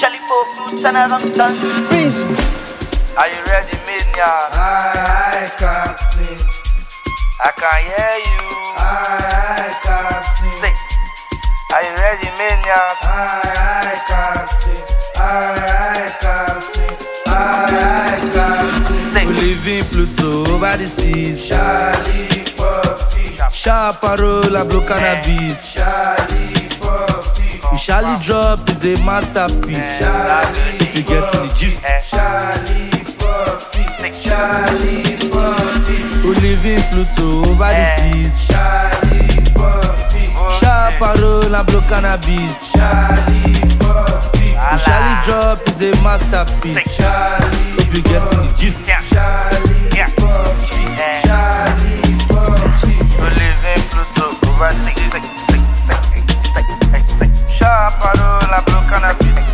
Shelly Pope, Tana Ramson. Are you ready, Midnight? Aye, Captain. I can hear you. Aye, Captain. Say, are you ready, Midnight? Aye, Captain. Aye, Captain. Aye, Captain. Say, we live in Pluto over the seas. Charlie Poppy. Sharp and roll and blow cannabis. Charlie Poppy. We Charlie drop is a masterpiece. Charlie, you get to the gist. Charlie Poppy. Charlie Poppy. We live in Pluto over the seas. Charlie Poppy. Sharp and roll and blow cannabis. Charlie Poppy. We Charlie drop is a masterpiece. Charlie, hope you get to the gist. Charlie Poppy. Charlie Poppy. we live in Pluto over the seas. Sharp and roll and blow cannabis.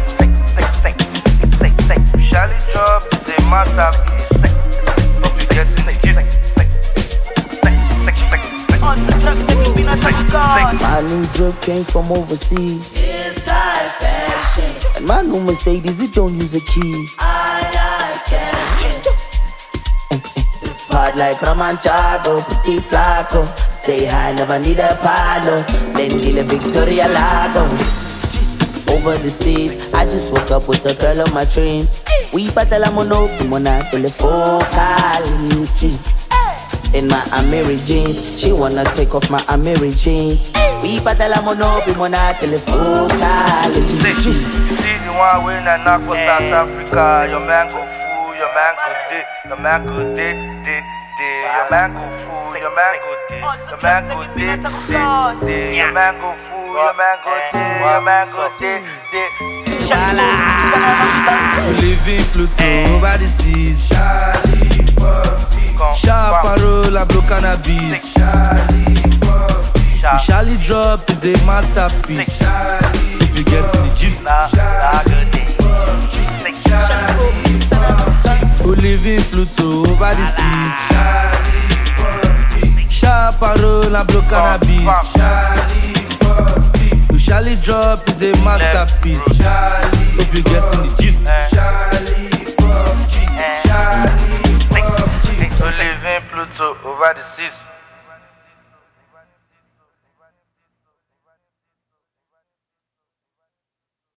Charlie drop is a masterpiece. Hope you get to the gist. My new drip came from overseas. Inside fashion. And my new Mercedes, it don't use a key. I like Hard like Ramanchago, pretty flaco. Stay high, never need a palo. Then deal a Victoria Lago. Over the seas, I just woke up with the girl of my dreams. We battle a monopoly, monatole focalistic. In my Amiri jeans, she wanna take off my Amiri jeans. We battle a monopoly, monatole focalistic. You see the one way na knock for South Africa. Your man go fool, your man go day, your man go day. Your man go fool, your man go day, your man go day. Your man go fool, your man go day, your man go day. We live in Pluto over the seas. Charlie Poppy. Sharp and roll and blow cannabis. Charlie Poppy. We Charlie drop is a masterpiece. Charlie, if you get to the gist. We live in Pluto over the seas. Charlie Poppy. Sharp and roll and blow cannabis. Charlie Poppy. We Charlie drop is a masterpiece. Charlie, hope you get to the gist. Charlie Poppy. Charlie Poppy. We live in Pluto over the seas.